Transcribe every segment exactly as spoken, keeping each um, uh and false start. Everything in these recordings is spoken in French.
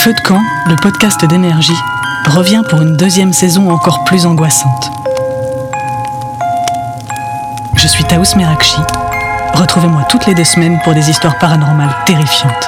Feu de camp, le podcast d'énergie, revient pour une deuxième saison encore plus angoissante. Je suis Taous Merakchi. Retrouvez-moi toutes les deux semaines pour des histoires paranormales terrifiantes.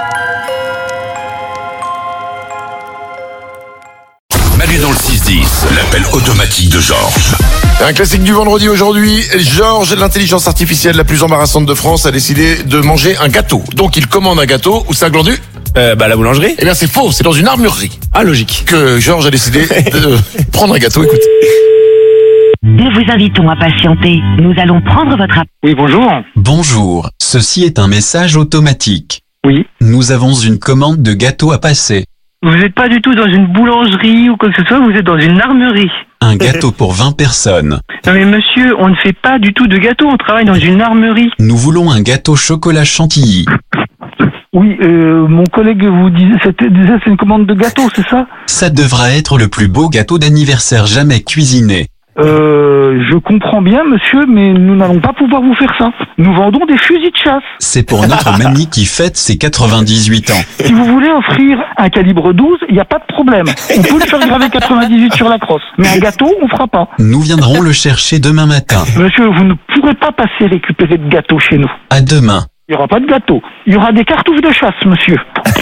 Manu dans le six dix, l'appel automatique de Georges. Un classique du vendredi aujourd'hui, Georges, l'intelligence artificielle la plus embarrassante de France, a décidé de manger un gâteau. Donc il commande un gâteau, où ça glandu ? Euh, bah la boulangerie. Eh bien c'est faux, c'est dans une armurerie Ah, logique. que Georges a décidé de prendre un gâteau. Écoute. Nous vous invitons à patienter. Nous allons prendre votre appel. Oui, bonjour. Bonjour, ceci est un message automatique. Oui. Nous avons une commande de gâteau à passer. Vous n'êtes pas du tout dans une boulangerie ou quoi que ce soit, vous êtes dans une armurerie. Un gâteau pour vingt personnes. Non mais monsieur, on ne fait pas du tout de gâteau, on travaille dans une armurerie. Nous voulons un gâteau chocolat chantilly. Oui, euh, mon collègue vous disait, c'était, disait c'est une commande de gâteau, c'est ça ? Ça devra être le plus beau gâteau d'anniversaire jamais cuisiné. Euh, je comprends bien monsieur, mais nous n'allons pas pouvoir vous faire ça. Nous vendons des fusils de chasse. C'est pour notre mamie qui fête ses quatre-vingt-dix-huit ans. Si vous voulez offrir un calibre douze, il n'y a pas de problème. On peut le faire graver quatre-vingt-dix-huit sur la crosse. Mais un gâteau, on fera pas. Nous viendrons le chercher demain matin. Monsieur, vous ne pourrez pas passer récupérer de gâteau chez nous. À demain. Il n'y aura pas de gâteau. Il y aura des cartouches de chasse, monsieur.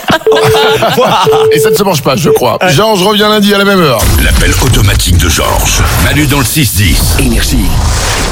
Et ça ne se mange pas, je crois. Georges revient lundi à la même heure. L'appel automatique de Georges. Manu dans le six dix. Énergie.